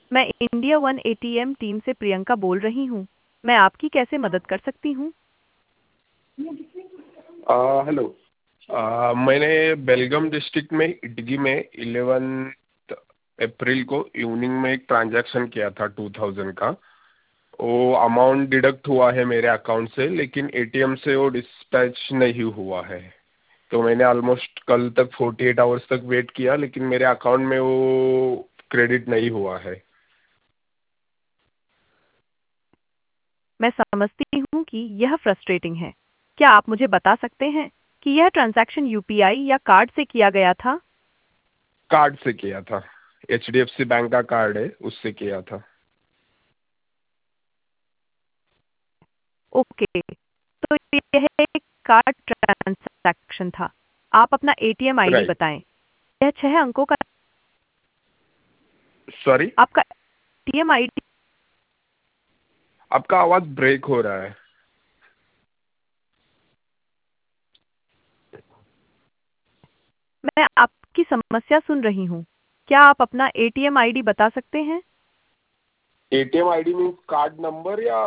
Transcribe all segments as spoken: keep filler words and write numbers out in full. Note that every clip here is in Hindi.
मैं इंडिया वन एटीएम टीम से प्रियंका बोल रही हूँ। मैं आपकी कैसे मदद कर सकती हूँ? आ, हेलो। आ, मैंने बेलगाम डिस्ट्रिक्ट में इटगी में इलेवेंथ अप्रैल को इवनिंग में एक ट्रांजैक्शन किया था टू थाउजेंड का। वो अमाउंट डिडक्ट हुआ है मेरे अकाउंट से, लेकिन एटीएम से वो डिस्पैच नहीं हुआ है। तो मैंने ऑलमोस्ट कल तक फोर्टी एट आवर्स तक वेट किया, लेकिन मेरे अकाउंट में वो क्रेडिट नहीं हुआ है। मैं समझती हूँ कि यह फ्रस्ट्रेटिंग है। क्या आप मुझे बता सकते हैं कि यह ट्रांजैक्शन यूपीआई या कार्ड से किया गया था? कार्ड से किया था। H D F C bank का कार्ड है, उससे किया था। ओके, तो यह एक कार्ड ट्रांजैक्शन था। आप अपना एटीएम आईडी राइट। बताएं। यह छह अंकों का सॉरी, आपका एटीएम आईडी। आपका आवाज ब्रेक हो रहा है। मैं आपकी समस्या सुन रही हूँ। क्या आप अपना एटीएम आईडी बता सकते हैं? ATM ID means card number या?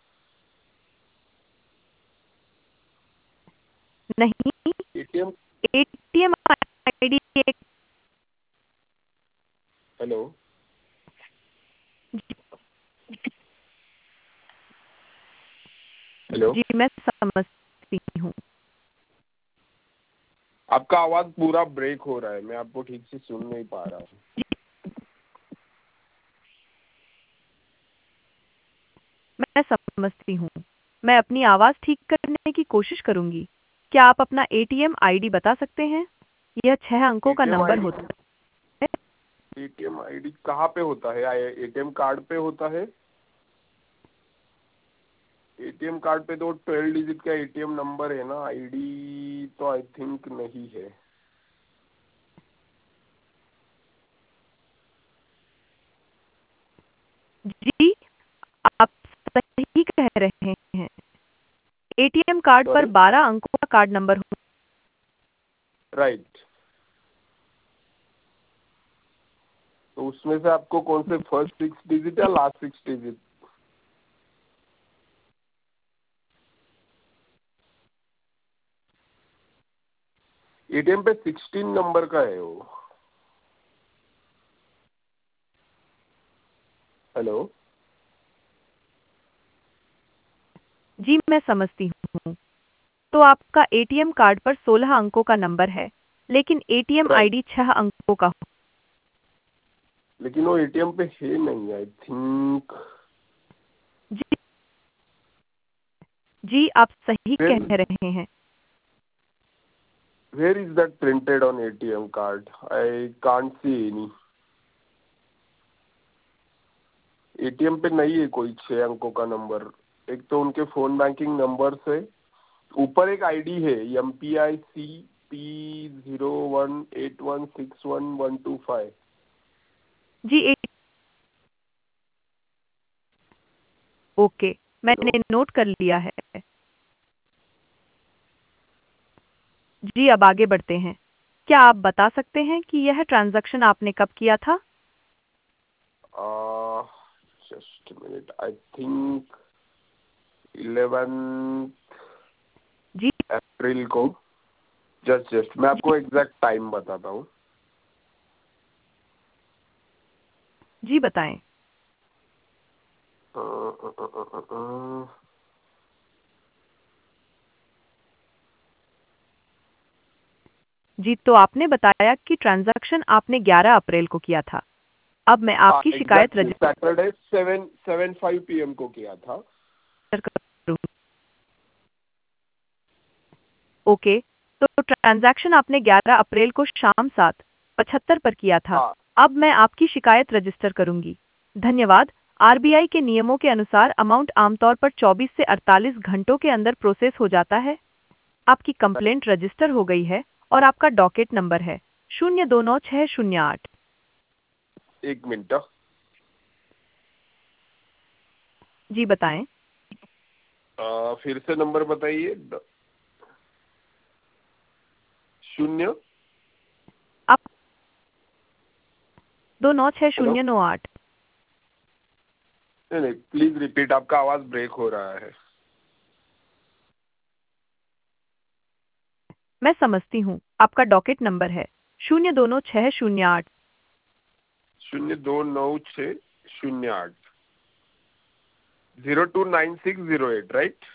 नहीं, एटीएम। एटीएम आईडी एक। हेलो। हेलो। जी, मैं समझती हूँ। आपका आवाज पूरा ब्रेक हो रहा है, मैं आपको ठीक से सुन नहीं पा रहा हूँ। मैं समझती हूँ। मैं अपनी आवाज़ ठीक करने की कोशिश करूंगी। क्या आप अपना एटीएम आईडी बता सकते हैं? यह छह अंकों का एटीएम नंबर आईडी। होता है। एटीएम आईडी कहाँ पे होता है? एटीएम कार्ड पे होता है। एटीएम कार्ड पे तो ट्वेल्व डिजिट का एटीएम नंबर है ना, आईडी तो आई थिंक नहीं है। जी, आप सही कह रहे हैं। एटीएम कार्ड पर सॉरी। बारह अंकों का कार्ड नंबर हो। राइट। तो उसमें से आपको कौन से फर्स्ट सिक्स डिजिट या लास्ट सिक्स डिजिट? एटीएम पे सिक्सटीन नंबर का है वो। हेलो। जी, मैं समझती हूँ। तो आपका एटीएम कार्ड पर सोलह अंकों का नंबर है, लेकिन एटीएम राइट। आईडी छह अंकों का हो। लेकिन वो एटीएम पे है नहीं आई थिंक। जी, जी, आप सही वेर कह रहे हैं। Where is that printed on ATM card? I can't see any. ATM पे नहीं है कोई छह अंकों का नंबर। एक तो उनके फोन बैंकिंग नंबर से ऊपर एक आईडी है, M P I C P zero one eight one six one one two five. जी, ए- ओके, हेलो। मैंने नोट कर लिया है। जी, अब आगे बढ़ते हैं। क्या आप बता सकते हैं कि यह ट्रांजैक्शन आपने कब किया था? Just minute, I think eleven जी, अप्रैल को। जस्ट जस्ट मैं जी, आपको एग्जैक्ट टाइम बताता हूँ। जी बताएं। अ, अ, अ, अ, अ, अ, जी, तो आपने बताया कि ट्रांजैक्शन आपने ग्यारह अप्रैल को किया था। अब मैं हाँ, आपकी शिकायत exactly register Saturday seven seven five P M को किया था। करूंगी। ओके, तो ट्रांजैक्शन आपने ग्यारह अप्रैल को शाम सात पचहत्तर पर किया था। हाँ। अब मैं आपकी शिकायत रजिस्टर करूंगी। धन्यवाद। आरबीआई के नियमों के अनुसार अमाउंट आमतौर पर चौबीस से अड़तालीस घंटों के अंदर प्रोसेस हो जाता है। आपकी कंप्लेंट रजिस्टर हो गई है और आपका डॉकेट नंबर है शून्य दो नौ छह शून्य आठ। एक मिनट। जी बताएं। अ, फिर से नंबर बताइए। द- शून्य। आप दो नौ छह हेलो। शून्य नौ आठ। नहीं नहीं, प्लीज रिपीट, आपका आवाज ब्रेक हो रहा है। मैं समझती हूँ। आपका डॉकेट नंबर है शून्य दो नौ छः शून्य आठ। शून्य दो नौ छः शून्य आठ zero two nine six zero eight, right?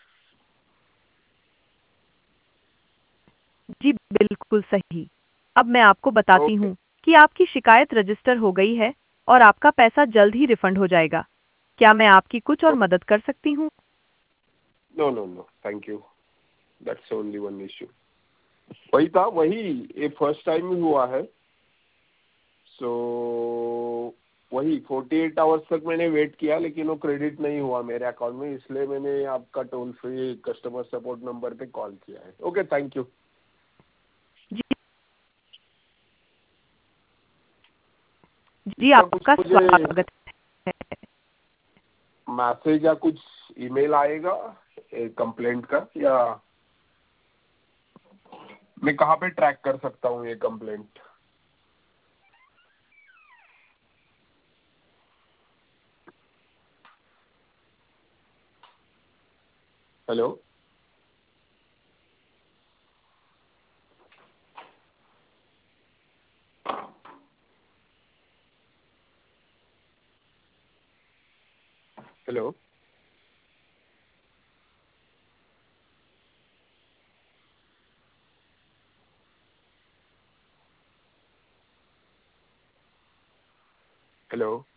जी बिल्कुल सही। अब मैं आपको बताती ओके। हूँ कि आपकी शिकायत रजिस्टर हो गई है और आपका पैसा जल्द ही रिफंड हो जाएगा। क्या मैं आपकी कुछ और मदद कर सकती हूँ? No no no, thank you, that's only one issue. वही था, वही ये फर्स्ट टाइम ही हुआ है। सो वही फोर्टी एट आवर्स तक मैंने वेट किया, लेकिन वो क्रेडिट नहीं हुआ मेरे अकाउंट में, इसलिए मैंने आपका toll free customer support number पे कॉल किया है। Okay, thank you. जी जी इसका कुछ आपका मुझे स्वागत है। मैसेज या कुछ ईमेल आएगा कंप्लेंट का, या मैं कहाँ पे ट्रैक कर सकता हूँ ये कंप्लेंट? हेलो? हेलो? हेलो?